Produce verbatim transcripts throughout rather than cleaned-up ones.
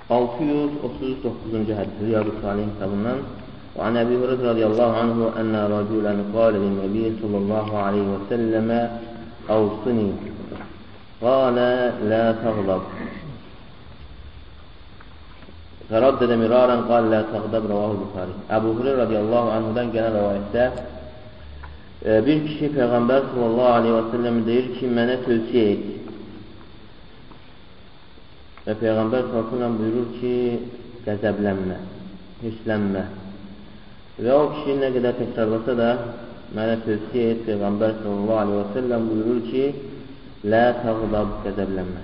altı yüz otuz doqquzuncu hədis Riyad-ı Salihin kitabından وعن أبي هريرة رضي الله عنه أن رجلا قال للنبي صلى الله عليه وسلم أوصني قال لا تغضب فردد مرارا قال لا تغضب رواه البخاري. Əbu Hureyra radiyallahu anhudan gələn rivayətdə bir kişi Peyğəmbər sallallahu aleyhi və səlləm deyir ki, mənə tövsiyə et. Və Peyğəmbər sallallahu aleyhi və səlləm buyurur ki, qəzəblənmə, hirslənmə. Və o kişi nə qədər təkrarlasa da mənə tövsiyə et. Peyğəmbər sallallahu aleyhi və səlləm buyurur ki, لا تغضب كذبلما.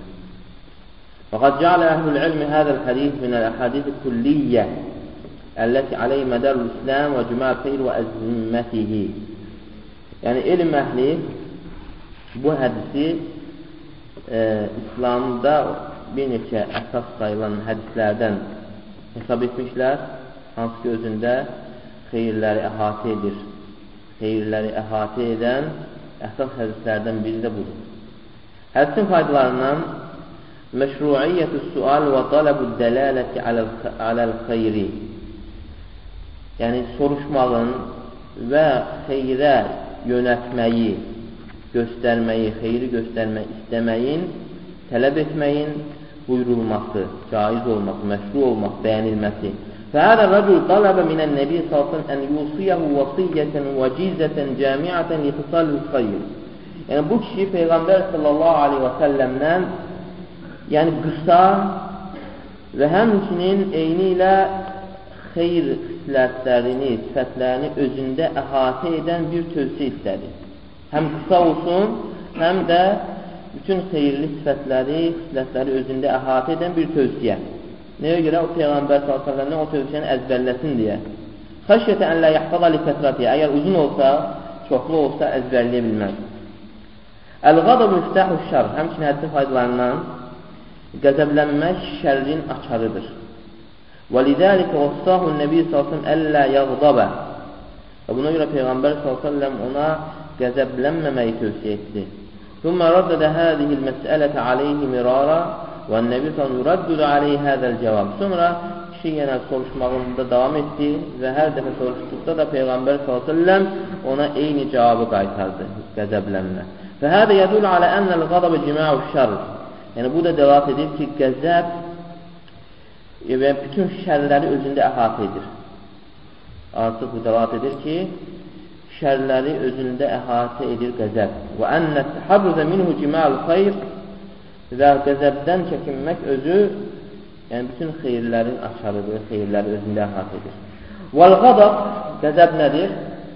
وقد جعل أهل العلم هذا الحديث من الأحاديث الكلية التي عليه مدار الإسلام وجماع الخير وأزمته. Yani ilim ehli bu hədisi e, İslamda bir neçə əsas sayılan hədislərdən hesab etmişlər. Hansı ki özündə xeyirləri əhatə edir. Xeyirləri əhatə edən əsas hədislərdən biri də budur. Hədisin faydalarından məşruiyyətü sual və tələbü dələləti aləl-xeyri, yəni soruşmağın və xeyrə yönətməyi, göstərməyi, xeyri göstərmək istəməyin, tələb etməyin buyurulması, caiz olması, məşru olması, bəyənilməsi. فهذا الرجل طلب من النبي صلى الله عليه وسلم أن يوصيه وصية وجيزة جامعة لخصال الخير. Yəni bu kişi Peyğəmbər sallallahu aleyhi və səlləmdən yəni qısa və həmçinin eyni ilə xeyr xislətlərini, sifətlərini özündə əhatə edən bir tövsiyə istədi. Həm qısa olsun, həm də bütün xeyirli sifətləri, xislətləri özündə əhatə edən bir tövsiyə. Nəyə görə? O Peyğəmbər sallallahu aleyhi və səlləmdən o tövsiyəni əzbərləsin deyə. Xəşyətə ən lə yəhfəza li kəsrəti. Əgər uzun olsa, çoxlu olsa əzbərləyə bilməz. Əl-qadab müftəhu şər. Həmçinin hədisin faydalarından qəzəblənmək şərrin açarıdır. Və lidəlikə vəssəhu nəbi sallallahu aleyhi və səlləm əllə yəğdabə. Və buna görə Peyğəmbər sallallahu aleyhi və səlləm ona qəzəblənməməyi tövsiyə etdi. Thumma raddədə hədihil məsələtə aleyhi mirara və nəbi sallallahu aleyhi və səlləm yuraddüdə aleyhi hədəl cavab. Sonra kişi yenə soruşmağında davam etdi və hər dəfə soruşduqda da Peyğəmbər sallallahu aleyhi və səlləm ona eyni cavabı qaytardı, qəzəblənmə. فهذا يدل على أن الغضب جماع الشر. Yəni bu da dəlalət edir ki, qəzəb və bütün şərləri özündə əhatə edir. Artıq bu dəlalət edir ki, şərləri özündə əhatə edir qəzəb. Və ənə təharruzə minhu cima'ul xeyr və qəzəbdən çəkinmək özü yəni bütün xeyirlərin açarıdır, xeyirləri özündə əhatə edir. Vəl-qadab, qəzəb nədir?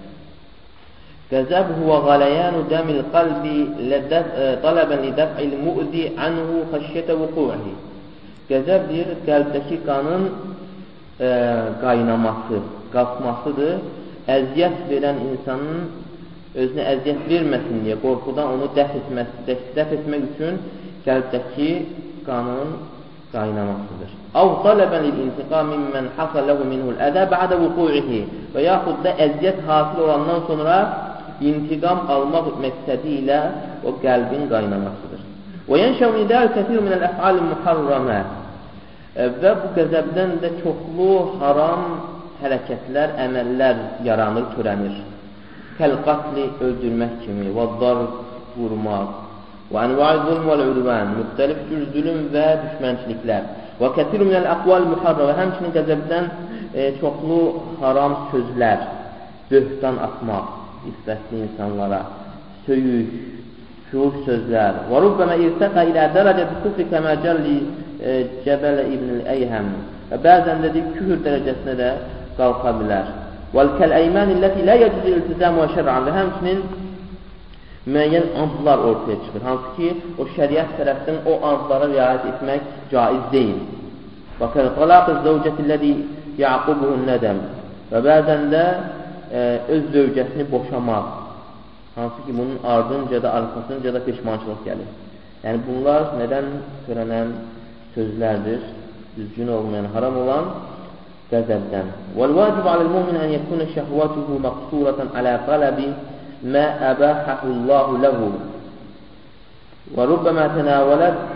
Qəzəb huvə qaləyənu dəmil qalbi talabən lidəf'il mu'zi anhu xəşyətə vuku'ihi. Qəzəb deyir, qəlbdəki qanın e, qaynaması, qalxmasıdır. Əziyyət verən insanın özünə əziyyət verməsin deyə, qorxudan onu dəf, etməsi, dəf etmək üçün qəlbdəki qanın qaynamasıdır. Av talabən lil-intiqam mimmən hasaləhu minhul ədə bə'də vuku'ihi. Və yaxud da əziyyət hasil olandan sonra intiqam almaq məqsədi ilə o qəlbin qaynamasıdır. Və yənşəv nidəl kəthir minəl əf'al muharramə. Və bu qəzəbdən də çoxlu haram hərəkətlər, əməllər yaranır, törənir. Kəl-qatli, öldürmək kimi, və dar, vurmaq, və ənvəl zulm vəl-ürvən, müxtəlif cür zülüm və düşmənçiliklər. Və kəthir minəl əqval muharramə. Və həmçinin qəzəbdən e, çoxlu haram sözlər, böhtan atmaq, iffətli insanlara, söyüş, şuur sözlər. Və rubbəmə irtəqə ilə dərəcədə kufri kəmə cəlli Cəbələ İbn-i Əyhəm. Və bəzən də küfür dərəcəsinə də qalxa bilər. Vəl-kəl-əymən illəti lə yəcüzü iltizam və şər'an. Və həmçinin müəyyən antlar ortaya çıxır. Hansı ki, o şəriət tərəfdən o antlara riayət etmək caiz deyil. Və kəl-qalaq-ı zəvcətilləzi yəqubuhun nədəm. Və bəzən də e, öz zövcəsini boşamaq. Hansı ki, bunun ardınca da, arxasınca da peşmançılıq gəlir. Yəni, bunlar nədən törənən sözlərdir? Düzgün olmayan, haram olan qəzəbdən. وَالْوَاجِبُ عَلَى الْمُؤْمِنِ أَنْ يَكُونَ شَهْوَتُهُ مَقْصُورَةً عَلَى طَلَبِ مَا أَبَاحَهُ اللَّهُ لَهُ وَرُبَّمَا تَنَاوَلَتْ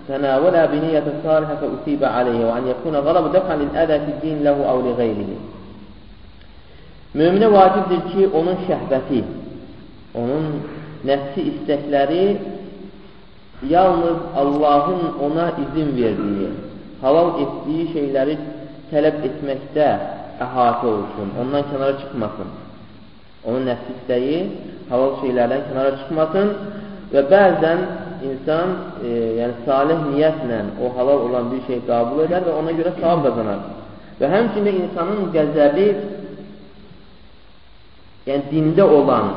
تناولها بنية صالحة فأصيب عليه وأن يكون غضب دفعا للأذى في الدين له أو لغيره. Möminə vacibdir ki, onun şəhbəti, onun nəfsi istəkləri yalnız Allahın ona izin verdiyi, halal etdiyi şeyləri tələb etməkdə əhatə olsun, ondan kənara çıxmasın. Onun nəfsi istəyi halal şeylərdən kənara çıxmasın və bəzən insan e, yəni salih niyyətlə o halal olan bir şey qəbul edər və ona görə savab qazanar. Və həmçində insanın qəzəbi yəni dində olan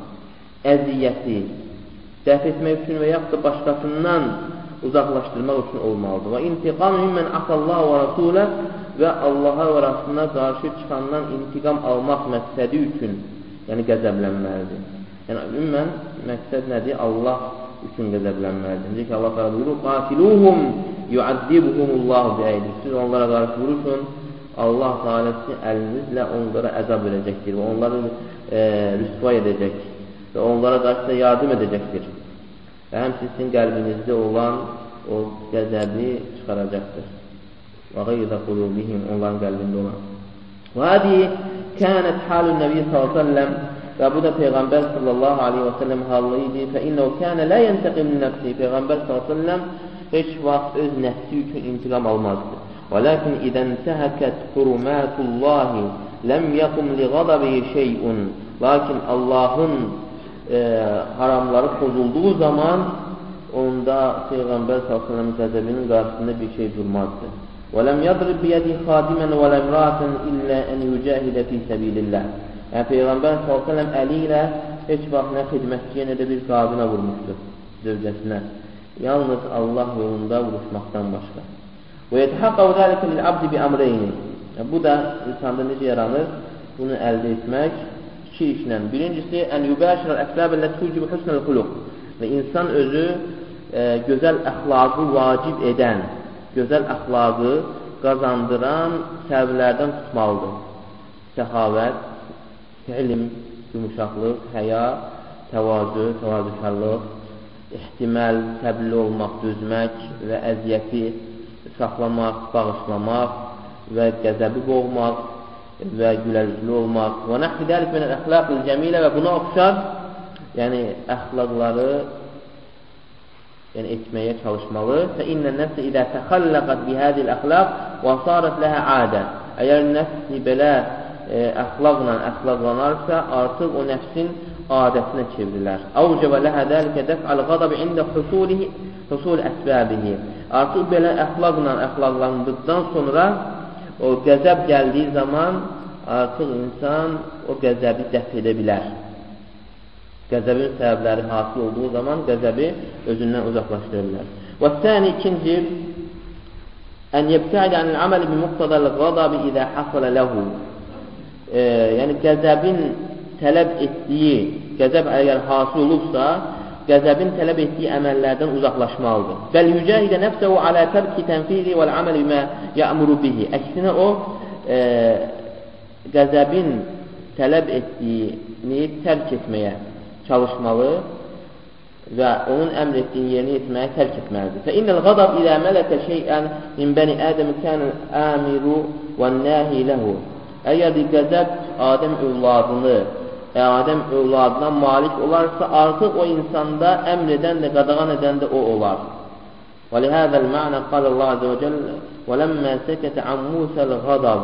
əziyyəti dəf etmək üçün və yaxud da başqasından uzaqlaşdırmaq üçün olmalıdır. Və intiqam mimmen asallah və rasulə və Allaha və Rasuluna qarşı çıxandan intiqam almaq məqsədi üçün yəni qəzəblənməlidir. Yəni ümumən məqsəd nədir? Allah üçün qəzəblənməlidir. Necə ki Allah təala buyurur: "Qatiluhum yu'azzibuhumullahu bi'aydikum." Siz onlara qarşı vuruşun, Allah Teala sizin əlinizlə onlara əzab verəcəkdir və onları e, rüsvay edəcək və onlara qarşı da yardım edəcəkdir. Və həmçinin qəlbinizdə olan o qəzəbi çıxaracaqdır. Və qeydə qulubihim, onların qəlbində olan. Və hadi kânət halun Nəbi sallallahu aleyhi ve sellem və bu da Peyğəmbər sallallahu aleyhi ve sellem halı idi. Fə innəu kânə lə yəntəqim nəfsi. Peyğəmbər sallallahu aleyhi ve sellem heç vaxt öz nəfsi üçün intiqam almazdı. Və lakin idən təhəkət hurumatullahi ləm yəqum li qadabihi şeyun. Lakin Allahın e, haramları pozulduğu zaman onda Peyğəmbər sallallahu aleyhi ve sellem qəzəbinin qarşısında bir şey durmazdı. وَلَمْ يَضْرِبْ بِيَدِهِ خَادِمًا وَلَا امْرَأَةً إِلَّا أَنْ يُجَاهِدَ فِي سَبِيلِ اللّٰهِ. Yəni Peyğəmbər sallallahu əleyhi və səlləm əli ilə heç vaxt nə xidmətçiyə nə də bir qadına vurmuşdur, zövcəsinə. Yalnız Allah yolunda vuruşmaqdan başqa. وَيَتَحَقَّوْ ذَلِكَ لِلْعَبْدِ بِأَمْرَيْنِ. Bu da insanda necə yaranır? Bunu əldə etmək iki işlə. Birincisi, ən yubəşirəl əxləbəllə tucibu husnəl xuluq. Və insan özü e, gözəl əxlaqı vacib edən, gözəl əxlaqı qazandıran səbəblərdən tutmalıdır. Səxavət, elm, yumuşaqlıq, həya, təvazü, təvazükarlıq, ihtimal, səbirli olmaq, dözmək və əziyyəti saxlamaq, bağışlamaq və qəzəbi boğmaq və gülərüzlü olmaq. Və nəhvi dəlik minəl əxlaqil cəmilə və buna oxşar, yəni əxlaqları yəni etməyə çalışmalı. فَإِنَّ النَّفْسِ إِذَا تَخَلَّقَتْ بِهَذِي الْأَخْلَاقِ وَصَارَتْ لَهَا عَادَةً. Əgər nəfsi belə e, əxlaqla əxlaqlanarsa, artıq o nəfsin adətinə çevrilər. أَوْجَبَ لَهَا ذَلِكَ دَفْعَ الْغَضَبِ عِنْدَ حُصُولِهِ حُصُولِ أَسْبَابِهِ. Artıq belə əxlaqla əxlaqlandıqdan sonra o qəzəb gəldiyi zaman artıq insan o qəzəbi dəf edə bilər. Qəzəbin səbəbləri hasıl olduğu zaman qəzəbi özündən uzaqlaşdıra bilər. Və səni ikinci ən yebtədə anil əməli bi muqtadal qadabi izə hasılə ləhu. Yəni qəzəbin tələb etdiyi, qəzəb əgər hasıl olubsa, qəzəbin tələb etdiyi əməllərdən uzaqlaşmalıdır. Bəl yücəhidə nəfsəhu alə tərki tənfizi vəl əməli mə yəmuru bihi. Əksinə o, e, qəzəbin tələb etdiyini tərk etməyə çalışmalı və onun əmr etdiyini yerinə etməyə tərk etməlidir. فَإِنَّ الْغَضَبْ إِذَا مَلَكَ شَيْئًا مِنْ بَنِ آدَمِ كَانَ الْآمِرُ وَالنَّاهِ لَهُ. Əgər qəzəb Adəm övladını, Adəm övladına malik olarsa, artıq o insanda əmr edən də, qadağan edən də o olar. وَلِهَذَا الْمَعْنَ قَالَ اللّٰهُ عَزَّ وَجَلَّ وَلَمَّا سَكَتَ عَنْ مُوسَى الْغَضَبِ.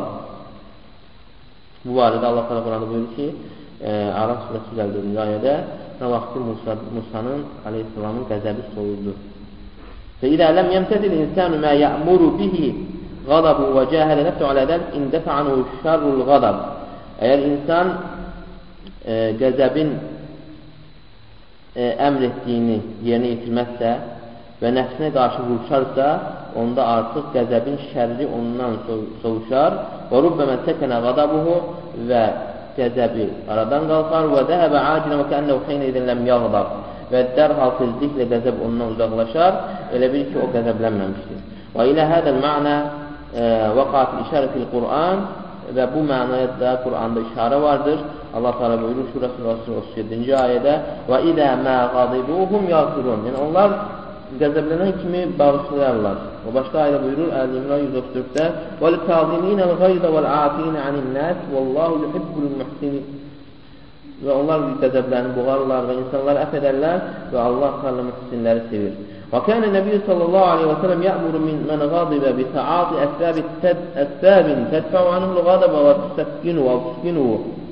Bu barədə Allah Teala Qur'anda buyurur ki, Araf surəsi gəldiyində ayədə nə vaxtı Musa, Musanın aleyhissalamın qəzəbi soyuldu. فَإِذَا لَمْ يَمْتَدِ الْإِنسَانُ مَا يَأْمُرُ بِهِ غَضَبُ وَجَاهَدَ نَفْسُهُ عَلَى ذَلِكَ اِنْدَفَعَ عَنْهُ شَرُّ الْغَضَبِ. Əgər insan e, qəzəbin e, əmr etdiyini yerinə yetirməzsə və nəfsinə qarşı vuruşarsa, onda artıq qəzəbin şərri ondan soğuşar. Və rubbəmə səkənə qadabuhu və qəzəbi aradan qalxar və dəhəbə acilən və kənnəv xeynə edən ləm yağdab və dərhal tezliklə qəzəb ondan uzaqlaşar, elə bil ki, o qəzəblənməmişdir. Və ilə hədəl mənə vəqat işarə fil Qur'an və bu mənaya da Qur'anda işarə vardır. Allah Teala buyurur Şurasının otuz yeddinci ayədə və idə mə qadibuhum yağfirun. Yəni onlar qəzəblənən kimi bağışlayarlar. O başqa ayda buyurur Əl-İmran yüz otuz dörddə وَالْكَاظِمِينَ الْغَيْظَ وَالْعَافِينَ عَنِ النَّاسِ وَاللَّهُ يُحِبُّ الْمُحْسِنِينَ Və onlar qəzəblənib boğarlar və insanları əf edərlər və Allah Teala mühsinləri sevir. وكان النبي صلى الله عليه وسلم يأمر من من غضب بتعاطي أسباب أسباب تدفع عنه الغضب وتسكنه أو تسكنه.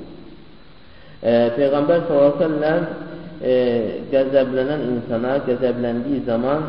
Peyğəmbər sallallahu əleyhi və səlləm e, qəzəblənən insana qəzəbləndiyi zaman,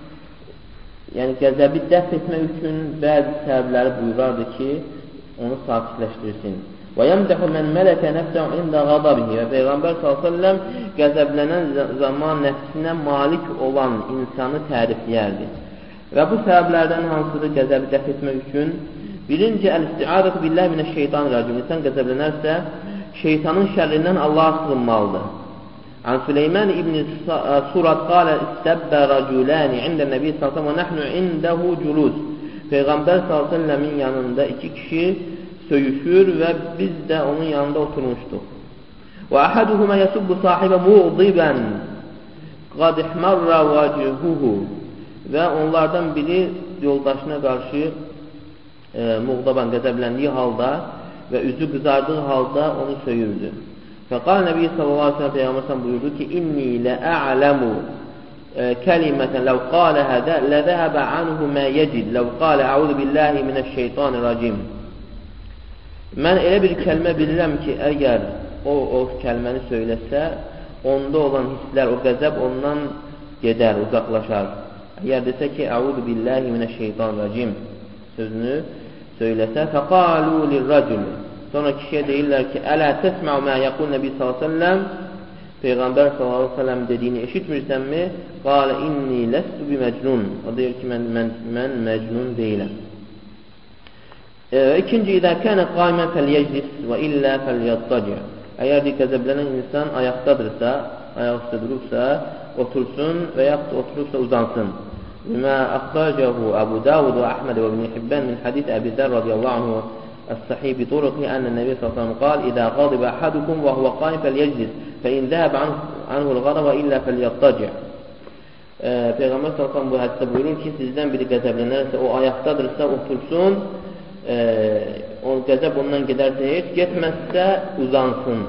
yəni qəzəbi dəf etmək üçün bəzi səbəbləri buyurardı ki, onu sakitləşdirsin. Və yəmdəhu mən mələkə nəfsəhu ində qadabihi. Və Peyğəmbər sallallahu əleyhi və səlləm qəzəblənən zaman nəfsinə malik olan insanı tərifləyərdi. Və bu səbəblərdən hansıdır qəzəbi dəf etmək üçün? Birinci, əl-isti'adatu billahi minəşşeytanirracim. İnsan qəzəblənərsə, şeytanın şərrindən Allah'a sığınmalıdır. An Süleyman ibn Surat qalə istəbbə rəculəni ində Nəbi sallallahu əleyhi və səlləm və nəhnu indəhu culus. Peyğəmbər sallallahu əleyhi və səlləmin yanında iki kişi söyüşür və biz də onun yanında oturmuşduq. Və əhaduhuma yasubbu sahibə muğdibən qad ihmarra vəcihuhu. Və onlardan biri yoldaşına qarşı e, muğdaban qəzəbləndiyi halda və üzü qızardığı halda onu söyürdü. Fəqal Nəbi sallallahu aleyhi ve sellem Peyğəmbər buyurdu ki, İnni lə'ələmu kəlimətən ləv qalə hədə ləzəhəbə anhu mə yəcid ləv qalə əudu billahi minəşşeytanirracim. Mən elə bir kəlmə bilirəm ki, əgər o, o kəlməni söyləsə, onda olan hisslər, o qəzəb ondan gedər, uzaqlaşar. Əgər desə ki, əudu billahi minəşşeytanirracim sözünü söyləsə, fəqalu lirracul. Sonra kişiyə deyirlər ki, ələ təsməu mə yəqul Nəbi sallallahu aleyhi ve sellem. Peyğəmbər sallallahu aleyhi ve sellem dediyini eşitmirsənmi? Qalə inni ləstu bi məcnun. O deyir ki, mən, mən, mən məcnun deyiləm. E, ikinci, idə kənə qaimən fəlyəclis və illə fəlyattaci. Əgər qəzəblənən insan ayaqdadırsa, ayaq üstə durubsa, otursun və yaxud oturubsa uzansın. Bimə əxtacəhu Əbu Davud və Əhməd və İbn Hibbən min hadis Əbi Zər radiyallahu anhu الصحيح بطرقه أن النبي صلى الله عليه وسلم قال إذا غضب أحدكم وهو قائم فليجلس فإن ذهب عنه, عنه الغضب إلا فليضطجع. Peyğəmbər sallallahu əleyhi və səlləm bu hədisdə buyurur ki, sizdən biri qəzəblənərsə, o ayaqdadırsa otursun, e, o qəzəb ondan gedərsə heç, getməzsə uzansın.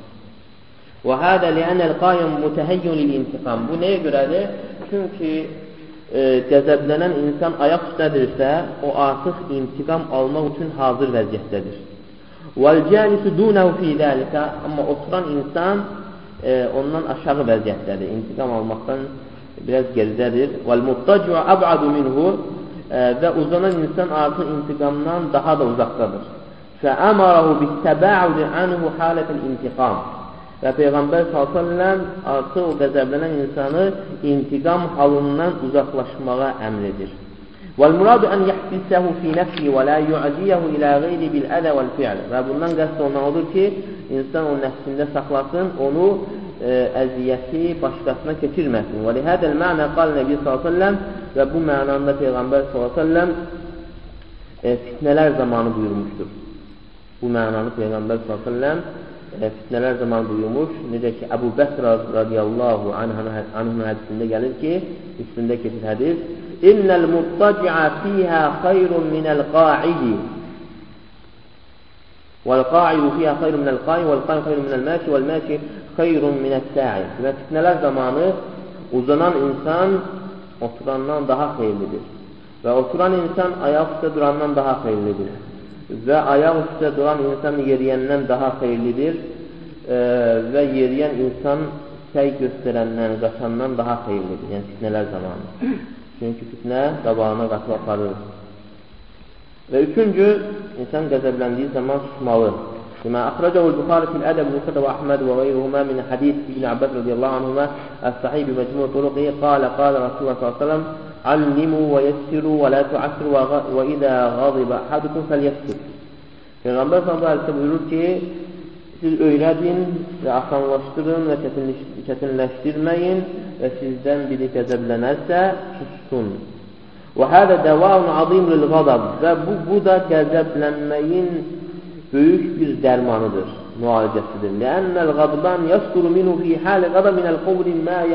Və hədə li'ənəl qayyum mutəhəyyun lil-intiqam. Bu nəyə görədir? Çünki e, qəzəblənən insan ayaq üstədirsə, o artıq intiqam almaq üçün hazır vəziyyətdədir. Vəl-cəlisu dunəhu fi zəlikə. Amma oturan insan e, ondan aşağı vəziyyətdədir. İntiqam almaqdan biraz geridədir. Vəl-muttaci'u əb'adu minhu. E, və uzanan insan artıq intiqamdan daha da uzaqdadır. Fəəmarahu bittəbə'udi anhu halətəl intiqam. Və Peyğəmbər sallallahu əleyhi və səlləm artıq o qəzəblənən insanı intiqam halından uzaqlaşmağa əmr edir. Vəl-muradu ən yəhbisəhu fi nəfsi və la yu'ziyehu ilə qeyri bil-ədə vəl-fi'l. Və bundan qəsd olunan odur ki, insan o nəfsində saxlasın, onu e, əziyyəti başqasına keçirməsin. Və lihədəl mənə qal Nəbi sallallahu əleyhi və səlləm. Və bu mənanda Peyğəmbər sallallahu əleyhi və səlləm e, fitnələr zamanı buyurmuşdur. Bu mənanı Peyğəmbər sallallahu əleyhi və səlləm fitnələr zaman buyurmuş. Necə ki, Əbu Bəkr radiyallahu anhın hədisində gəlir ki, üstündə keçir hədis, İnnəl muttaci'a fiyhə xayrun minəl qa'idi vəl-qa'idu fiyhə xayrun minəl qa'i vəl-qa'i xayrun minəl məşi vəl-məşi xayrun minəl sə'i. Və fitnələr zamanı uzanan insan oturandan daha xeyirlidir. Və oturan insan ayaq üstə durandan daha xeyirlidir. Və ayaq üstə duran insan yeriyəndən daha xeyirlidir e, və yeriyən insan səy göstərəndən, qaçandan daha xeyirlidir. Yəni fitnələr zamanı. Çünki fitnə qabağına qatıb aparır. Və üçüncü, insan qəzəbləndiyi zaman susmalı. Bima əxrəcəhu l-Buxari fil-ədəb Müsədə və Əhməd və qeyruhuma min hadis İbn Abbas radiyallahu anhuma əs-sahih bi məcmu' turuqi qalə qalə Rasulullah sallallahu əleyhi və səlləm allimu və yessiru və la tu'assiru və idə qadiba ahadukum fəlyessir. Peyğəmbər sallallahu əleyhi və səlləm buyurur ki, siz öyrədin və asanlaşdırın və çətinləşdirməyin və sizdən biri qəzəblənərsə sussun. Və hədə dəvaun azim lil-qadab. Və bu, bu da qəzəblənməyin böyük bir dərmanıdır, müalicəsidir. Lənnəl qadban yəskuru minhu fi halə qada minəl qovli mə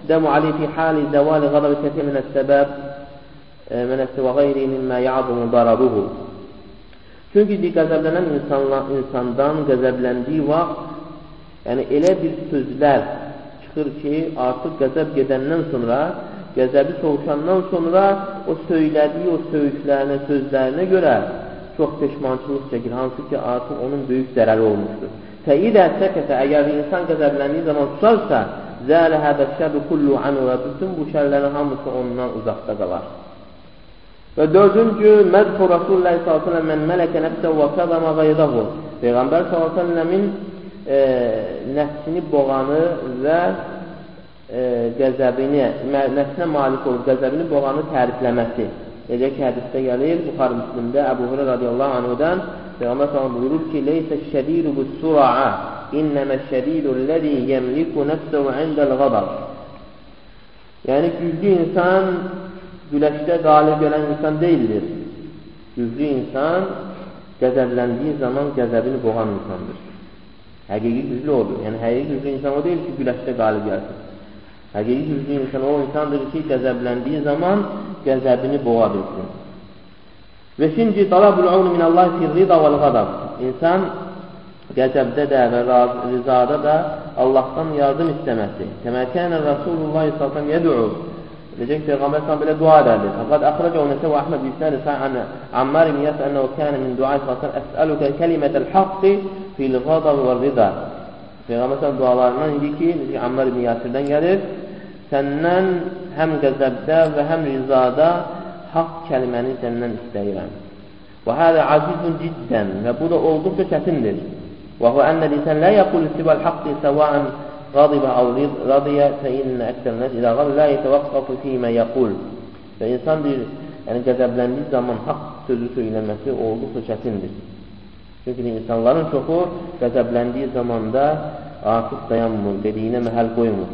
دم عليه في حال زوال غضب كثير من السبب من وغيره مما يعظم ضرره. Çünki qəzəblənən insanla, insandan qəzəbləndiyi vaxt, yəni elə bir sözlər çıxır ki, artıq qəzəb gedəndən sonra, qəzəbi soğuşandan sonra o söylədiyi o söyüşlərinə, sözlərinə görə çox peşmançılıq çəkir, hansı ki, artıq onun böyük zərəri olmuşdur. Fəidə səkətə, əgər insan qəzəbləndiyi zaman tutarsa, zələ hədə şəbi kullu anu və bütün bu şərlərin hamısı ondan uzaqda qalar. Və dördüncü, məzhur Rasulullah sallallahu aleyhi ve sellem mən mələkə nəfsə və kəzəmə qaydahu. Peyğəmbər sallallahu aleyhi ve sellemin e, nəfsini boğanı və e, qəzəbini, nəfsinə malik olur, qəzəbini boğanı tərifləməsi. Necə ki, hədisdə gəlir, Buxar Müslimdə Əbu Hureyra radiyallahu anhudan Peyğəmbər sallallahu buyurur ki, leysə şədidu bis-sura'a, innəmə şədidu ləzi yəmliku nəfsəhu indəl qadab. Yəni, güclü insan güləşdə qalib gələn insan deyildir. Güclü insan qəzəbləndiyi zaman qəzəbini boğan insandır. Həqiqi güclü odur. Yəni, həqiqi güclü insan o deyil ki, güləşdə qalib gəlsin. Həqiqi güclü insan o insandır ki, qəzəbləndiyi zaman qəzəbini boğa bilsin. Beşinci, talabul unu minallah fi rida vel qadab. İnsan qəzəbdə də və rizada da Allahdan yardım istəməsi. Kəmə kənə Rasulullah sallallahu əleyhi və səlləm yəd'u. Necə ki, Peyğəmbər sallallahu əleyhi və səlləm belə dua edərdi. Fəqad əxrəcəhu Nəsəvi Əhməd bi-isnad sahih Ammar ibn Yasir ennehu kana min du'a sallallahu əleyhi və səlləm əs'aluka kelimetel haqqi fil qadab ve rida. Peyğəmbər sallallahu dualarından idi ki, Ammar ibn Yasirdən gəlir. Səndən həm qəzəbdə və həm rizada haqq kəliməni səndən istəyirəm. Və hədə azizun ciddən və bu da olduqca çətindir. Və huvə ənə lisən lə yəqul istibal haqqi səvəən qadibə av radiyə fəinnə əksər nəs ilə qal lə yetəvəqqafı fīmə yəqul. Və insan deyir, yəni qəzəbləndiyi zaman haqq sözü söyləməsi olduqca çətindir. Çünki insanların çoxu qəzəbləndiyi zamanda artıq dayanmır, dediyinə məhəl qoymur.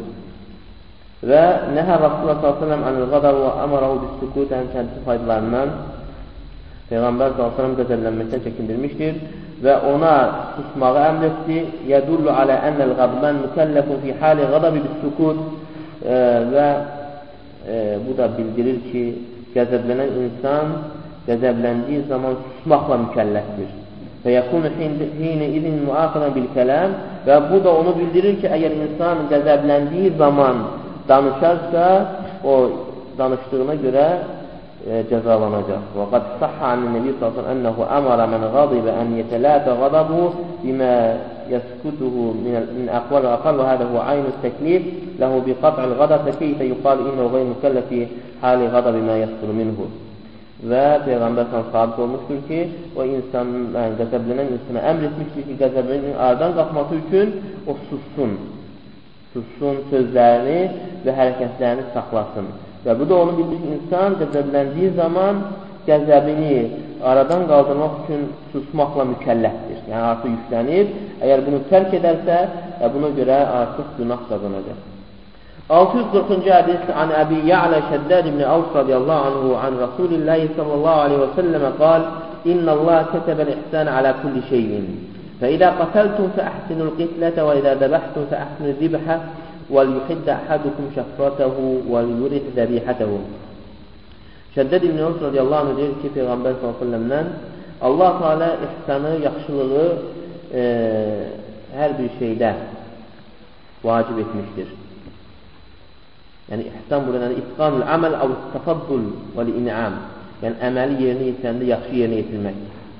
Və nəhə Rasulullah sallallahu əleyhi və səlləm anil qadab və əmarahu bis-sukut ən kəndisi faydalarından Peyğəmbər sallallahu əleyhi və səlləm qəzəblənməkdən çəkindirmişdir və ona susmağı əmr etdi. Yədullu alə ənəl qadban mükəlləfun fi hali qadabi bis-sukut və e, bu da bildirir ki, qəzəblənən insan qəzəbləndiyi zaman susmaqla mükəlləfdir. Və yəkunu hiyni izin müaxıdan bil-kələm və bu da onu bildirir ki, əgər insan qəzəbləndiyi zaman danışarsa, o danışdığına görə e, cəzalanacaq. Və qad sahha anin Nəbi sallallahu əleyhi və səlləm ennehu amara men qadiba an yetelata qadabuhu bima yaskutuhu min aqwal və aqal və hada huwa aynu təklif lahu bi qat'il qadab və keyfə yuqal innehu qeyr mükəlləf fi hali qadabi ma yaskutu minhu. Və Peyğəmbər sallallahu sabit olmuşdur ki, o insan, yəni qəzəblənən insana əmr etmişdir ki, qəzəblənən aradan qalxması üçün o sussun. Sussun sözlərini və hərəkətlərini saxlasın. Və bu da onu bildir ki, insan qəzəbləndiyi zaman qəzəbini aradan qaldırmaq üçün susmaqla mükəlləfdir. Yəni artıq yüklənib, əgər bunu tərk edərsə, buna görə artıq günah qazanacaq. altı yüz qırxıncı hədis an Əbi Ya'lə Şəddəd ibn Avs radiyallahu anhu an Rasulillahi sallallahu aleyhi və səlləmə qal İnna Allah kətəbəl ihsan alə kulli şeyin فإذا قتلتم فأحسنوا القتلة وإذا ذبحتم فأحسنوا الذبح وليحد أحدكم شفرته وليرح ذبيحته. Şəddəd ibn Avs radiyallahu anh deyir ki, Peyğəmbər sallallahu aleyhi ve sellemdən Allah Teala ihsanı, yaxşılığı e, hər bir şeydə vacib etmişdir. Yəni ihsan burada yəni itqanul aməl əv təfaddul və l-in'am. Yəni əməli yerinə yetiləndə yaxşı yerinə yetirmək.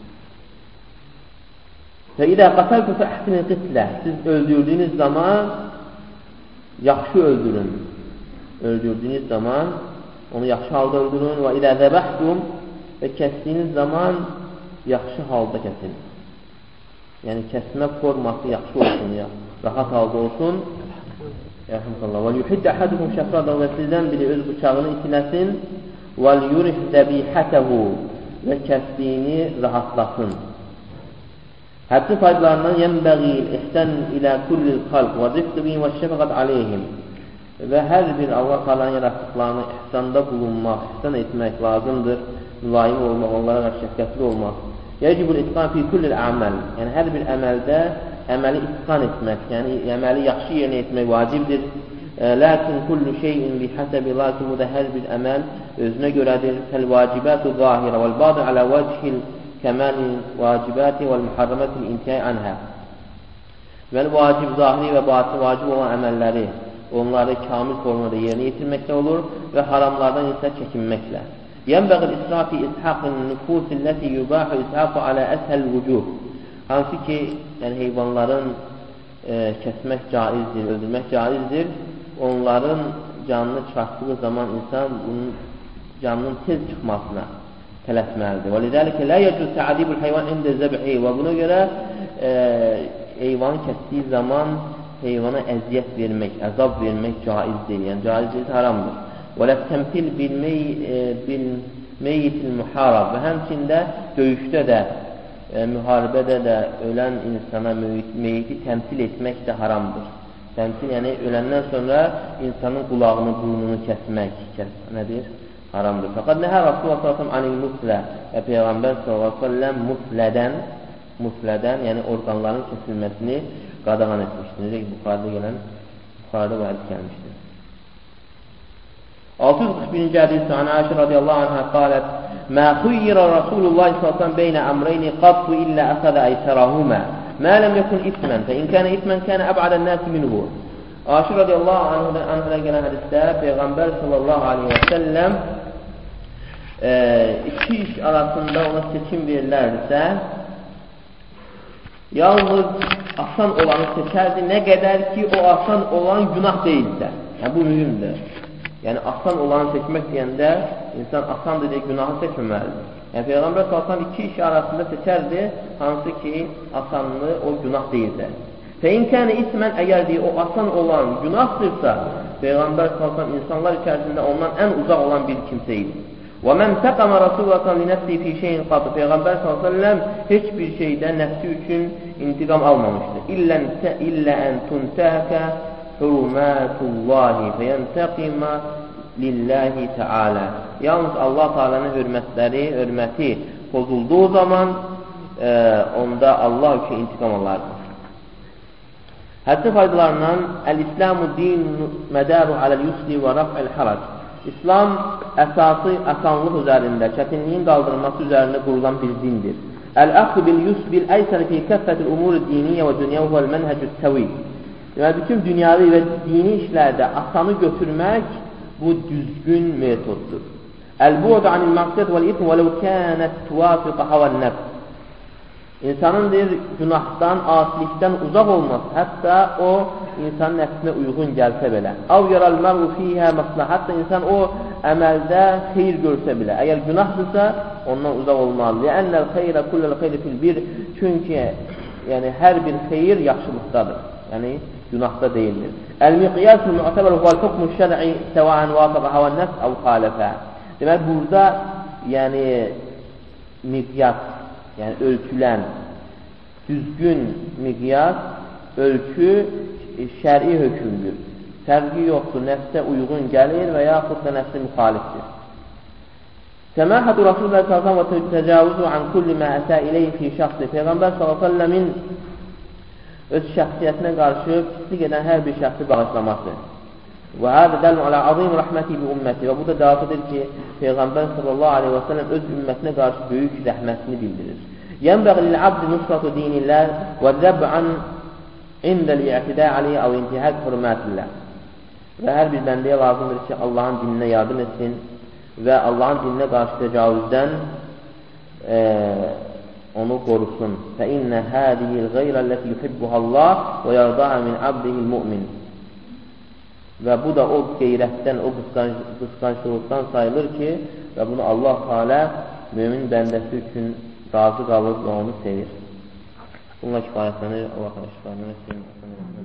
فإذا قتلتم فأحسنوا القتلة. Siz öldürdüğünüz zaman yaxşı öldürün. Öldürdüğünüz zaman onu yaxşı halda öldürün. Və إذا ذبحتم və kəsdiyiniz zaman yaxşı halda kəsin. Yəni kəsmə forması yaxşı olsun ya, rahat halda olsun. Yəhəmdəllah. Və yuhid əhadukum şəfradahu və sizdən biri öz bıçağını itiləsin. Və yurih zəbihətəhu və kəsdiyini rahatlasın. Həbsi faydalarından yənbəği ihsən ilə kullil xalq və rifqi bihim və şəfəqət aleyhim. Və hər bir Allah Teala'nın yaratdıqlarını ihsanda bulunmaq, ihsan etmək lazımdır. Mülayim olmaq, onlara qarşı şəfqətli olmaq. Yəcibul itqan fi kullil əməl. Yəni hər bir əməldə əməli itqan etmək, yəni əməli yaxşı yerinə etmək vacibdir. Lakin kullu şeyin bihəsəbi, lakin bu da hər bir əməl özünə görədir. Fəl-vacibatu zahirə vəl-badı alə vəcihil kəməli vacibati vəl-muharramətil intihai anhə. Vəl-vacib zahiri və batı vacib olan əməlləri onları kamil formada yerinə yetirməklə olur və haramlardan isə çəkinməklə. Yənbəğil israfi ishaqın nüfusilləti yubahu ishaqı alə əshəl vücuh. Hansı ki, yəni heyvanların e, kəsmək caizdir, öldürmək caizdir. Onların canını çıxartdığı zaman insan bunun canının tez çıxmasına tələsməlidir. Və lidəlikə lə yəcüz təadibul heyvan ində zəb'i. Və buna görə e, heyvanı kəsdiyi zaman heyvana əziyyət vermək, əzab vermək caiz deyil. Yəni caiz deyil, haramdır. Və ləttəmtil bil-meyyitil muharab. Və həmçində döyüşdə də, e, müharibədə də ölən insana meyyiti təmsil etmək də haramdır. Təmsil, yəni öləndən sonra insanın qulağını, burnunu kəsmək kəs, nədir? Haramdır. Fəqad nəhə Rasulullah sallallahu əleyhi və səlləm anil muslə və Peyğəmbər sallallahu əleyhi və səlləm muslədən, muslədən, yəni orqanların kəsilməsini qadağan etmişdir. Necə ki, Buxarıda gələn, Buxarıda bu hədis gəlmişdir. altı yüz qırx birinci hədis Ana Ayşə radiyallahu anhə qalət: "Mə xuyyira Rasulullah sallallahu əleyhi və səlləm beynə əmreyni qattu illə əxədə əysərahumə, mə ləm yekun itmən, fə in kənə itmən kənə əb'adən nəsi minhu." Ayşə radiyallahu anhə gələn hədisdə Peyğəmbər sallallahu aleyhi və səlləm e, iki iş arasında ona seçim verilərdirsə, yalnız asan olanı seçərdi, nə qədər ki o asan olan günah deyilsə. Yəni bu mühümdür. Yəni asan olanı seçmək deyəndə insan asandır deyə günahı seçməməlidir. Yəni Peyğəmbər sallallahu əleyhi və səlləm iki iş arasında seçərdi, hansı ki asanlığı o günah deyilsə. Fəin kənə ismən, əgər deyə o asan olan günahdırsa, Peyğəmbər sallallahu əleyhi və səlləm insanlar içərisində ondan ən uzaq olan bir kimsə idi. Və mən təqama Rasulullah sallallahu əleyhi və səlləm fi şeyin qatı. Peyğəmbər sallallahu əleyhi və səlləm heç bir şeydən nəfsi üçün intiqam almamışdır. İllə illə ən tuntəhəkə hurmatullahi fəyəntəqimə lillahi teala. Yalnız Allah Teala'nın hürmətləri, hürməti pozulduğu zaman e, onda Allah üçün intiqam alardır. Hədisi faydalarından Əl-İslamu din mədaru aləl-yusri və raf'əl harac. İslam əsası asanlıq üzərində, çətinliyin qaldırılması üzərində qurulan bir dindir. Əl-əxdu bil-yusr bil-əysər fi kəffətil umur-i diniyyə və dünyəvə vəl-mənhəcü təvil. Yəni, bütün dünyavi və dini işlərdə asanı götürmək bu düzgün metoddur. Əl-bu'd anil məqsəd vəl-itm vələv kənət tuvafiqə havən-nəfs. İnsanın deyir, günahdan, asilikdən uzaq olmaz, hətta o insanın nəfsinə uyğun gəlsə belə. Av yarəl-məru fiyhə məslah, hətta insan o əməldə xeyir görsə belə. Əgər günahdırsa, ondan uzaq olmalı. Ləənnəl xeyrə kulləl xeyri fil bir. Çünki yəni, hər bir xeyir yaxşılıqdadır. Yəni, günahda deyildir. Əl-miqyasul mu'təbər huvəl-hukmu şər'i səvəən vafəqə havən-nəfs əv xalifə. Demək, burada yəni, miqyas, yəni ölçülən, düzgün miqyas, ölçü şəri hökümdür. Fərqi yoxdur, nəfsə uyğun gəlir və yaxud da nəfsə müxalifdir. Səməhədu Rasulullah sallallahu əleyhi və səlləm və təcavüzü an kulli mə əsə ileyhi fi şəxsi. Peyğəmbər sallallahu əleyhi və səlləmin öz şəxsiyyətinə qarşı pislik edən hər bir şəxsi bağışlaması. Və hədə dəlun alə azim rəhməti bi ümməti. Və bu da dəvatıdır ki, Peyğəmbər sallallahu aleyhi və səlləm öz ümmətinə qarşı böyük rəhmətini bildirir. Yənbəği lil-abdi nusratu dinillah və zəb'an indəl-i'tidə aleyhi əv intihək hürmətillah. Və hər bir bəndəyə lazımdır ki, Allahın dininə yardım etsin və Allahın dininə qarşı təcavüzdən e, onu qorusun. فَإِنَّ هَذِهِ الْغَيْرَ الَّتِي يُحِبُّهَا اللّٰهِ وَيَرْضَاهَا مِنْ عَبْدِهِ الْمُؤْمِنِ. Və bu da o qeyrətdən, o qısqanclıqdan sayılır ki, və bunu Allah Teala mümin bəndəsi üçün razı qalır və onu sevir. Bununla kifayətlənir. Allah şifanı etsin.